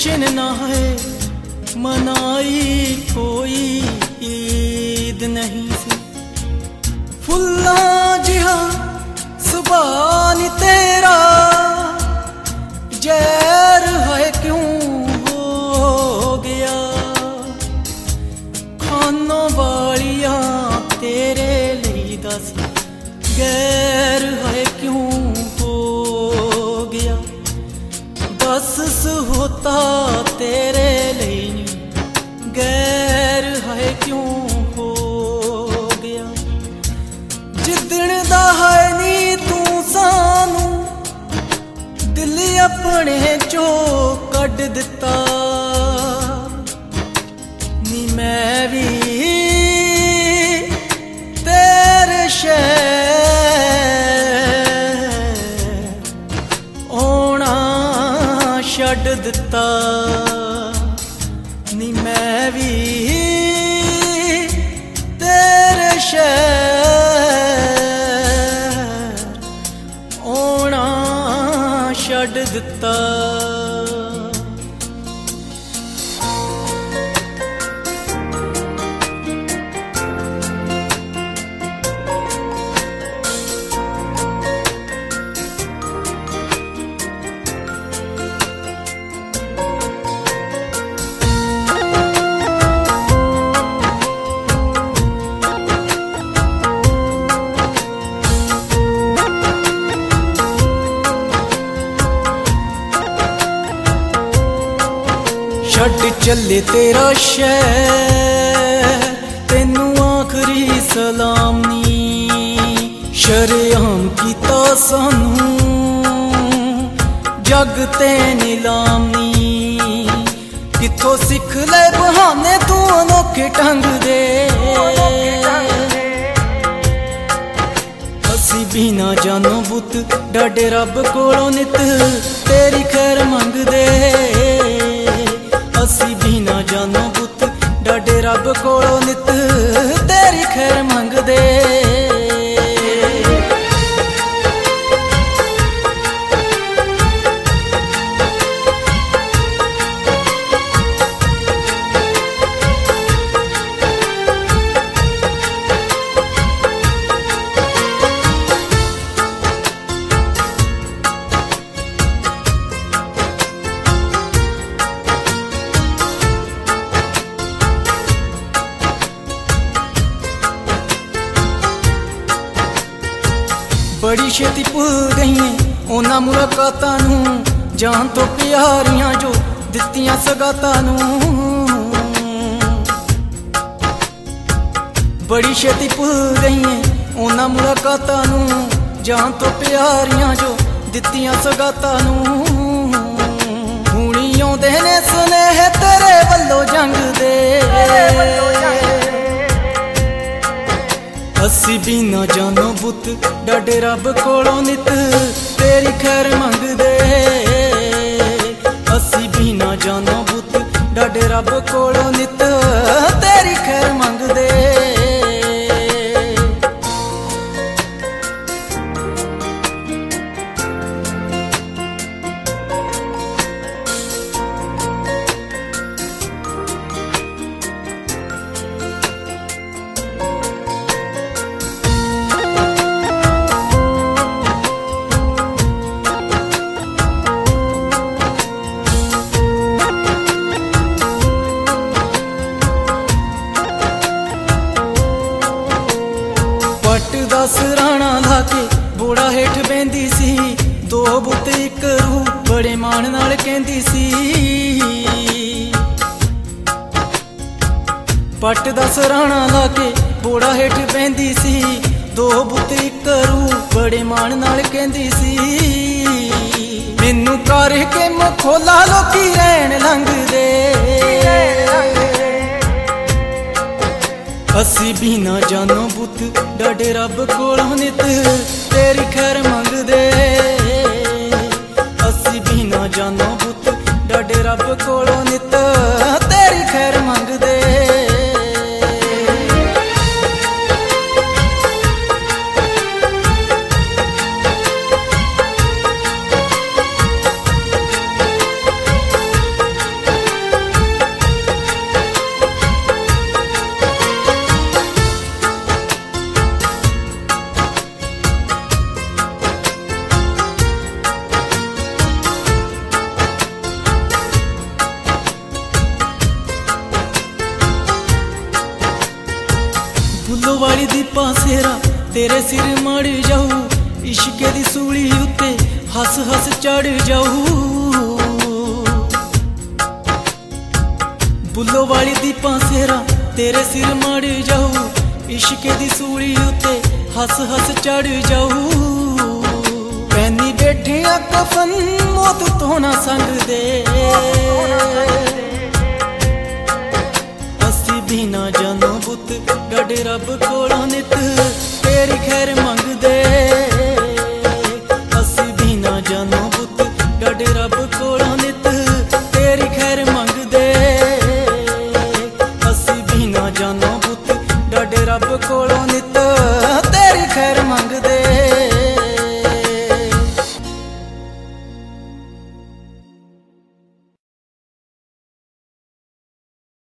जश्न ना है मनाई कोई ईद नहीं सी फुल्ला जिहा सुबानी तेरा जहर है क्यों हो गया खानों वालिया तेरे लिए दस गैर है क्यों हो गया दस होता तेरे लिए गैर है क्यों हो गया जिदण दा है नी तू सानू दिल अपने चो कढ दिता नी मैं भी तेरे शहर ओना छड्ड दिता नी मैं भी तेरे शहर ओना छड्ड दिता छड्ड चले तेरा शहर तेनू आखरी सलाम नी शरेआम कीता सानू जग ते नीलाम नी किथों सिख ले बहाने तू अनोखे ढंग दे असी भी ना जानो बुत डाडे रब कोलों नित तेरी खैर मंगदे असी भी ना जानो बुत डाडे रब कोलों नित तेरी खैर मंगदे बड़ी छेती भुल गई उन्हां मुलाकातां नूं जान तो प्यारियां जो दित्तियां सगातां नूं बड़ी छेती भुल गई उन्हां मुलाकातां नूं जान तो प्यारियां जो दित्तियां सगातां नूं हुणी आउंदे ने सुनेह तेरे वल्लों जंग दे असी भी ना जानो बुत डाडे रब कोलों नित तेरी खैर मंगदे असी भी ना जानो बुत डाडे रब कोलों नित तेरी खैर मंगदे सराणा लाके बोड़ा हेठ बहंदी सी दो बुत एक रूह बड़े मान नाल कहंदी सी पट दा सराणा लाके बोड़ा हेठ बहंदी सी दो बुत एक रूह बड़े मान नाल कहंदी सी मैनू कर के मखोला लोकी रहन लंघदे असी भी ना जानो बुत डाडे रब कोलों नित तेरी खैर मंगदे असी भी ना जानो बुत डाडे रब कोलों नित तेरी खैर मंगदे बुल्लो वाली दी पासेरा तेरे सिर मड़ जाऊ, इश्के दी सूली उत्ते हस हस चढ़ जाऊ। बुल्लो वाली दी पासेरा तेरे सिर मड़ जाऊ, इश्के दी सूली उत्ते हस हस चढ़ जाऊ। पैनी बैठे आ कफन मौत तो ना संग दे, असी भी ना जानो बुत गड़ रब को